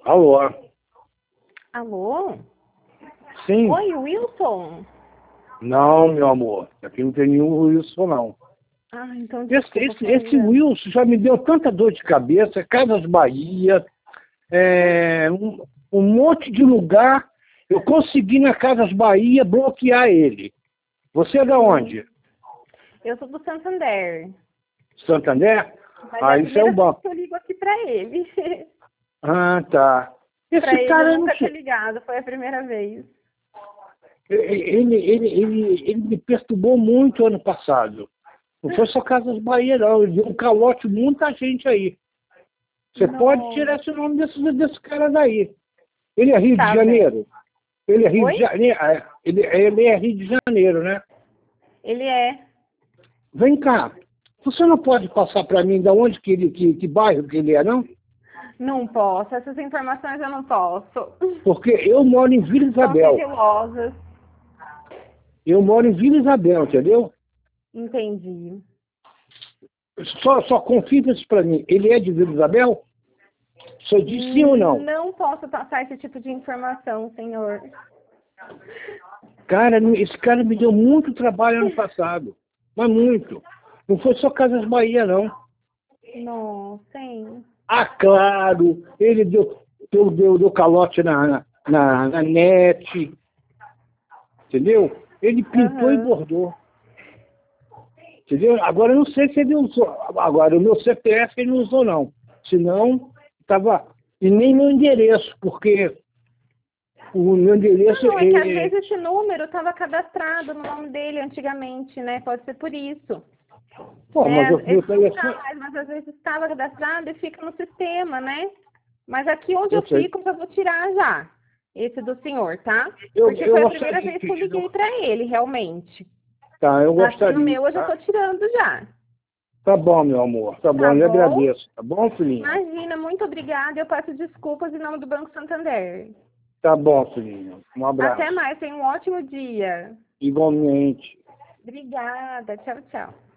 Alô? Alô? Sim. Oi, Wilson? Não, meu amor. Aqui não tem nenhum Wilson, não. Ah, então Esse, desculpa, esse, foi esse engano. Wilson já me deu tanta dor de cabeça. Casas Bahia, um monte de lugar. Eu consegui na Casas Bahia bloquear ele. Você é da onde? Eu sou do Santander, Santander? mas é Ah, a isso é um primeira vez banco. que eu ligo aqui pra ele. Ah, tá. Esse Pra ele eu cara, eu não nunca tinha sei. ligado, foi a primeira vez. Ele me perturbou muito ano passado. Não foi só Casas Bahia, não. Ele deu um calote muita gente aí. Você pode Não. tirar esse nome desse cara daí. Ele é Rio de Tá bem. Janeiro? Ele é Rio de Oi? Janeiro? Ele é Rio de Janeiro, né? Ele é. Vem cá. Você não pode passar para mim de onde que bairro que ele é, não? Não posso, essas informações eu não posso. Porque eu moro em Vila São Isabel. sigilosas. Eu moro em Vila Isabel, entendeu? Entendi. Só confirma isso para mim. Ele é de Vila Isabel? Você disse sim ou não? Não posso passar esse tipo de informação, senhor. Cara, esse cara me deu muito trabalho ano passado. Mas muito. Não foi só Casas Bahia, não. Não, sim. Ah, claro, ele deu calote na net, entendeu? Ele pintou e Aham. bordou, entendeu? Agora eu não sei se ele usou. Agora, o meu CPF ele não usou, não. Senão, estava. E nem meu endereço, porque o meu endereço Não, é que às vezes esse número estava cadastrado no nome dele antigamente, né? Pode ser por isso. Pô, mas Né? o meu Esse não está telefone. mais, mas às vezes estava cadastrado e fica no sistema, né? Mas aqui onde Eu eu sei. fico, eu já vou tirar já. Esse do senhor, tá? Eu, Porque foi eu a gostaria primeira vez que eu de. liguei para ele, realmente. Tá, eu Aqui no gostaria, meu eu já tá? tô tirando já. Tá bom, meu amor. Tá bom, Tá eu lhe bom? agradeço. Tá bom, filhinha? Imagina, muito obrigada. Eu peço desculpas em nome do Banco Santander. Tá bom, filhinha. Um Até abraço. mais, tenha um ótimo dia. Igualmente. Obrigada. Tchau, tchau.